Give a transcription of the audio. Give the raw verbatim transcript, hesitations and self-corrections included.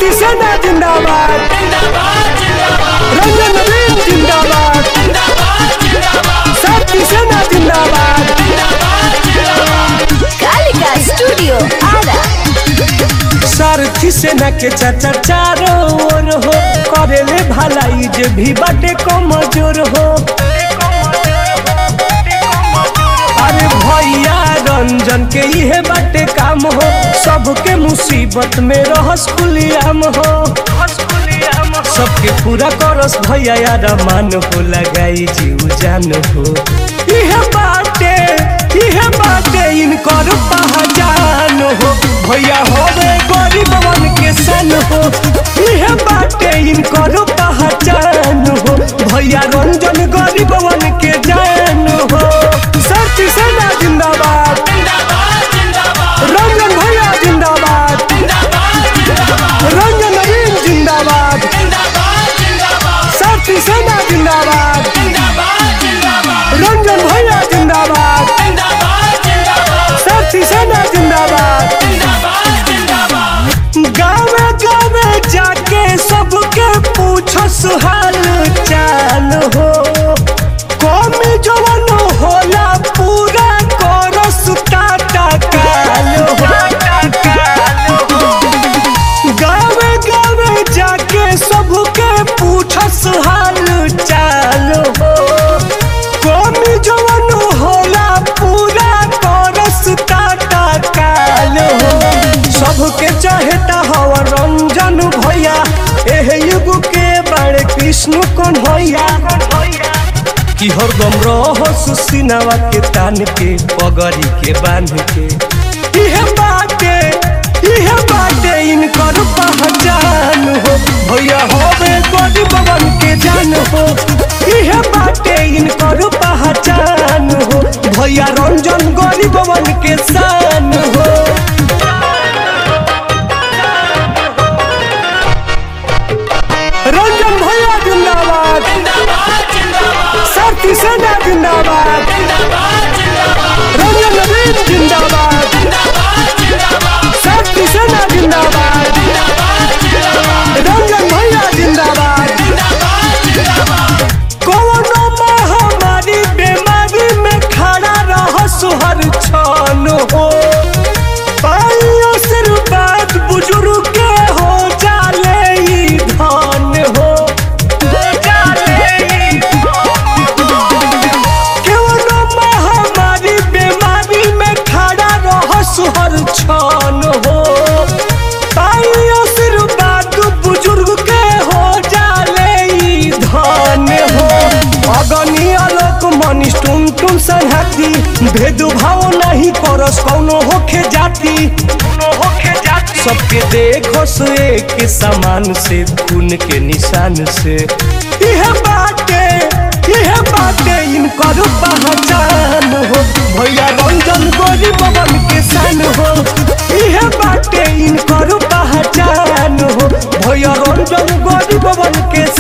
शक्ति सेना जिंदाबाद, रंजन नवीन जिंदाबाद, शक्ति सेना जिंदाबाद। कालिका स्टूडियो आरा। सारथी सेना के चाचा चारों ओर हो, करेले भलाई जे भी बाटे कमजोर हो। अरे भैया रंजन के इहे बाटे काम हो, सबके मुसीबत में रहस खुलियाम हो। सबके पूरा करस भैया यार मान हो, लगाई जीव जान हो। इहे बाटे इहे बाटे इनकर पहचान हो, भैया होवे गरीबवन के सन हो। इहे बाटे इनकर पहचान हो, भैया रंजन गरीबवन के जान हो। शक्ति सेना जिंदाबाद, रंजन भैया जिंदाबाद, रंजन नवीन जिंदाबाद, शक्ति सेना जिंदाबाद, रंजन भैया जिंदाबाद, शक्ति सेना जिंदाबाद। गावे गावे जाके सबके पूछो सुहाल चाल हो, कौमी जवन होला पूरा करस टाटा काल हो। गावे गावे जाके सबके पूछो सुहाल चाल हो, कौमी जवन होला पूरा करस टाटा काल हो। सबके चाहता हवा रंजन भैया, एह युग के बड़े कृष्ण कन्हैया। कि हरदम रहो सुसिनावा के तान के, पगड़ी के बांध के। इहे बाटे इहे बाटे इनकर पहचान हो, भैया होवे गरीबवन के जान हो। इहे बाटे इनकर पहचान हो, भैया रंजन गरीबवन के शान हो। रंजन भैया जिंदाबाद, शक्ति सेना जिंदाबाद, रंजन नवीन जिंदाबाद, शक्ति सेना जिंदाबाद, रंजन भैया जिंदाबाद। कोनो महामारी बीमारी में खड़ा रह सुहर छान हो, पाइयों आशीर्वाद बुजुर्ग के हो जाले ई धान हो। कोनो महामारी बीमारी में खड़ा रह सुहर छान हो, पाइयों आशीर्वाद बुजुर्ग के हो जाले ई धान हो। अगनी आलोक मनीष टुन टुन संहति, भेदभाव नहीं करस कौनो होखे जाति। सबके देखो से एक समान से, खून के निशान से। इहे बाटे इहे बाटे इनकर पहचान हो, भैया रंजन गरीबवन के शान हो। इहे बाटे इनकर पहचान हो, भैया रंजन गरीबवन के